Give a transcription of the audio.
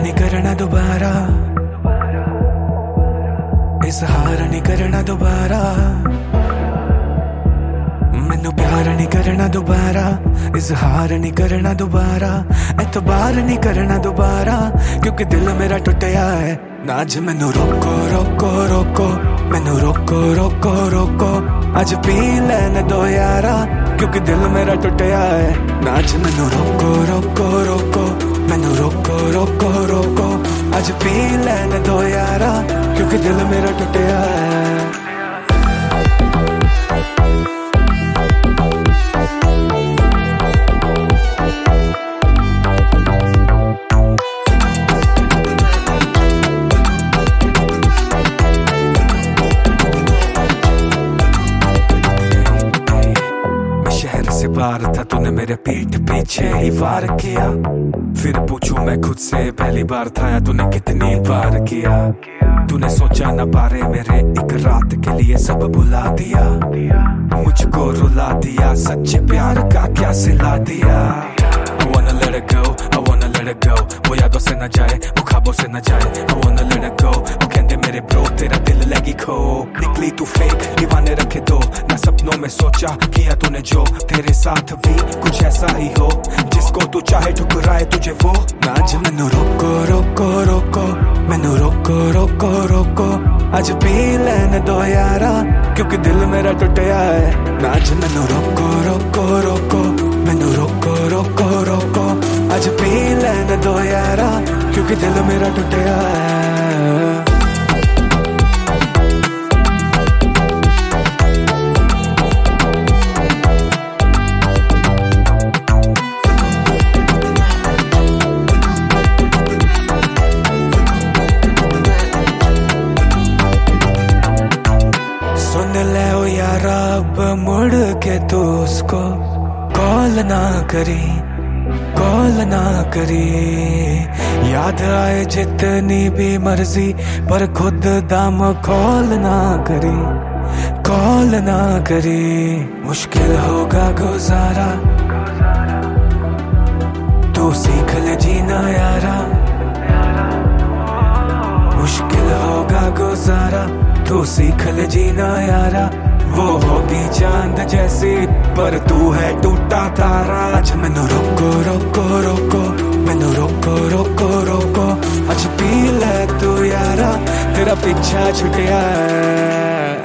नहीं करना दोबारा, इजहार नहीं करना दोबारा, मैनू प्यार नहीं करना दोबारा, इजहार नहीं करना दोबारा, एतबार नहीं करना दोबारा, क्योंकि दिल मेरा टुटिया है। ना अज मैनू रोको रोको रोको, मैनू रोको रोको रोको, अज पी लैन दो यारा, क्योंकि दिल मेरा टुटिया है। ना अज मैनू रोको रोको रोको, मैनू रोको रोको रोको, अज पी लैन दो यारा, क्योंकि दिल मेरा टुटिया है। से बार था तूने मेरे पीठ पीछे ही वार किया, फिर पूछूं मैं खुद से पहली बार था या तूने कितनी बार किया। तूने सोचा ना बारे मेरे, एक रात के लिए सब भुला दिया, मुझको रुला दिया, सच्चे प्यार का क्या सिला दिया। I wanna let it go, I wanna let it go, वो यादों से न जाए, वो ख्वाबों से न जाए। I wanna let it go, वो कहते मेरे ब्रो तेरा दिल लगी खो, निकली तू फेक दीवाने रखे दो, ना सपनों में सोचा किया तूने जो, तेरे साथ भी कुछ ऐसा ही हो, जिसको तू चाहे ठुकराए तुझे वो। ना आज मैनू रोको रोको रोको, मैनू रोको रोको रोको, आज पी लैन दो यारा, क्योंकि दिल मेरा टुटिया है। ना आज मैनू रोको रोको रोको, मैनू रोको रोको रोको, आज पी लैन दो यारा, क्योंकि दिल मेरा टुटिया है। सुन ले ओ यारा अब मुड़ के तू उसको कॉल ना करी, कॉल ना करी, याद आए जितनी भी मर्जी, पर खुद दाम कॉल ना करी, कॉल ना करी। मुश्किल होगा गुजारा, तू सीख ले जीना यारा, मुश्किल होगा गुजारा, तू सीख ले जीना यारा। वो होगी चांद जैसी, पर तू है टूटा तारा। आज मैनू रोको रोको रोको, मैनू रोको रोको रोको, आज पी ले तू यारा, तेरा पीछा छुटिया है।